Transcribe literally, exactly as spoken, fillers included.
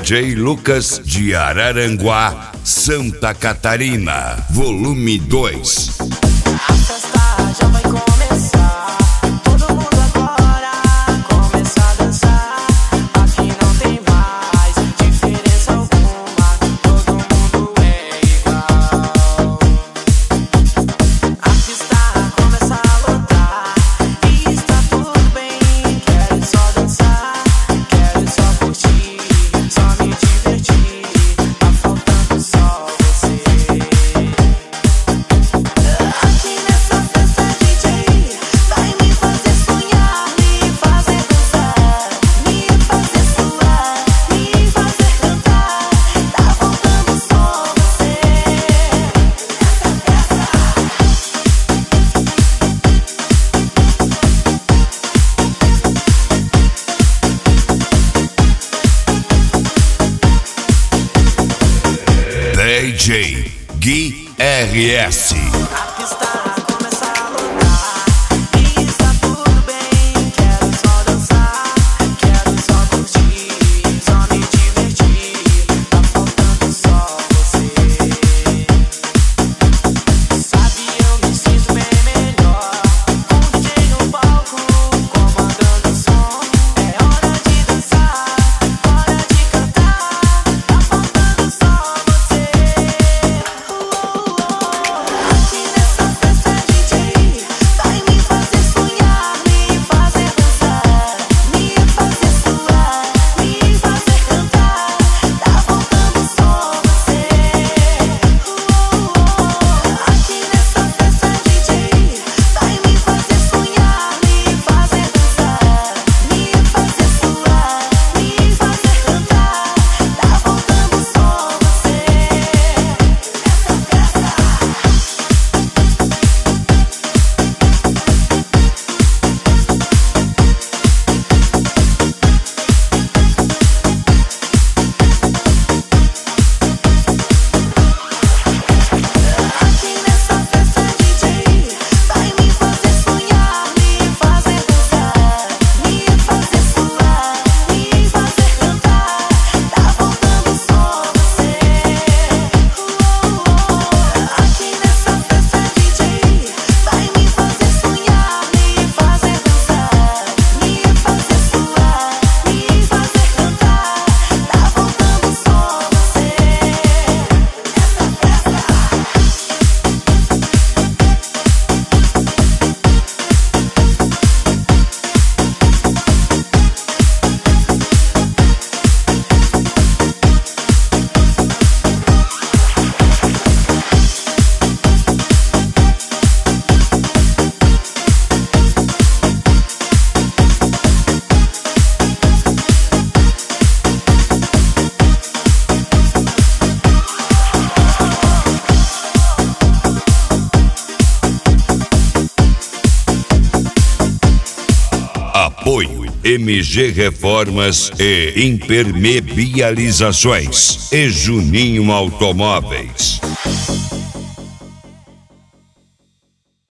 J Lucas de Araranguá, Santa Catarina, volume dois. A festa já vai começar. Todo mundo agora começa a dançar. Aqui não tem mais diferença alguma. Todo mundo é igual. A pista começa a lotar e está tudo bem. Quero só dançar, quero só curtir, só me divertir. Tá faltando só você. Aqui nessa festa D J vai me fazer sonhar, me fazer dançar, me fazer suar, me fazer cantar. Tá faltando só você. D J Gui R S. A pista começa a lotar e está tudo bem. Quero só dançar, quero só curtir, só me divertir. Tá faltando só você. Sabe, eu me sinto bem melhor com o D J no palco, comandando o som. É hora de dançar, hora de cantar. Tá faltando só você. Aqui nessa festa D J vai me fazer sonhar, me fazer dançar, me fazer suar, me fazer cantar. Tá faltando só você. Aqui nessa festa D J vai me fazer sonhar, me fazer dançar, me fazer suar, me fazer cantar. Tá faltando só você. Aqui nessa festa D J vai me fazer sonhar, me fazer dançar, me fazer suar, me fazer cantar. Tá faltando só você. Aqui nessa festa D J vai me fazer sonhar, me fazer dançar, me fazer suar, me fazer cantar. Tá faltando só você. Apoio M G Reformas e Impermeabilizações e Juninho Automóveis.